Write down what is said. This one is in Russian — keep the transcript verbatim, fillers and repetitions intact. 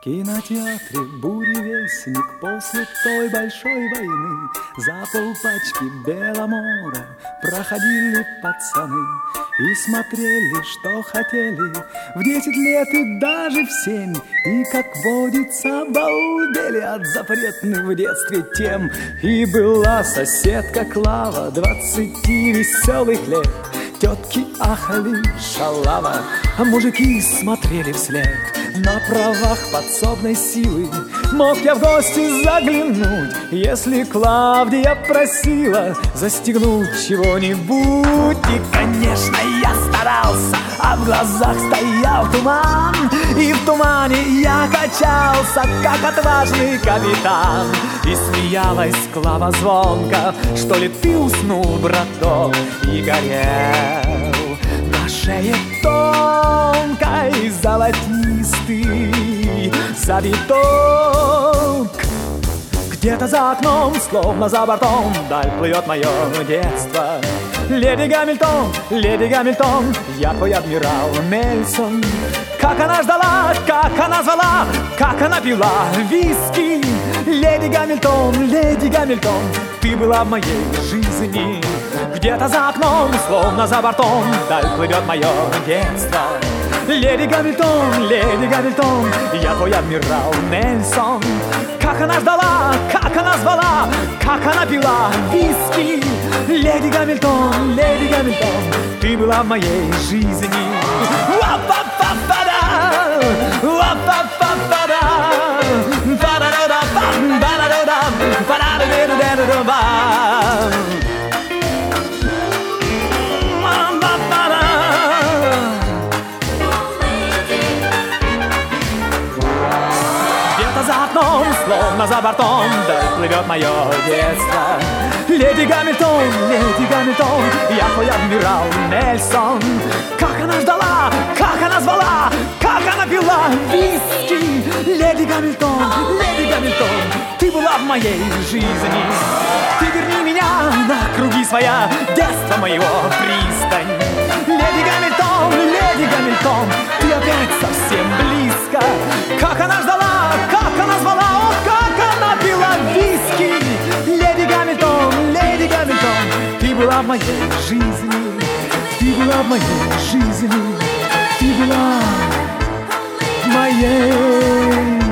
кинотеатре буревестник после той большой войны за полпачки Беломора проходили пацаны и смотрели, что хотели в десять лет и даже в семь. И, как водится, балдели от запретных в детстве тем. И была соседка Клава двадцати веселых лет. Тетки ахали шалава, а мужики смотрели вслед. На правах подсобной силы мог я в гости заглянуть, если Клавдия просила застегнуть чего-нибудь. И, конечно, я старался, а в глазах стоял туман, и в тумане я качался, как отважный капитан. И смеялась Клава звонко: что ли ты уснул, браток? И горел на шее тонкой золотистый завиток. Где-то за окном, словно за бортом, вдаль плывет мое детство. Леди Гамильтон, леди Гамильтон, я твой адмирал Нельсон. Как она ждала, как она звала, как она пила виски. Леди Гамильтон, леди Гамильтон, ты была в моей жизни. Где-то за окном, словно за бортом, вдаль плывет мое детство. Леди Гамильтон, леди Гамильтон, я твой адмирал Нельсон. Как она ждала, как она звала, как она пила виски. Леди Гамильтон, леди Гамильтон, ты была в моей жизни. За окном, словно за бортом, да плывет мое детство. Леди Гамильтон, леди Гамильтон, я твой адмирал Нельсон. Как она ждала, как она звала, как она пила виски. Леди Гамильтон, леди Гамильтон, ты была в моей жизни. Ты верни меня на круги своя, детство моего пристань. Леди Гамильтон, леди Гамильтон, ты опять совсем близко. Как она ждала, как она звала, о, как она пила виски. Леди Гамильтон, леди Гамильтон, ты была в моей жизни. Ты была в моей жизни. Ты была в моей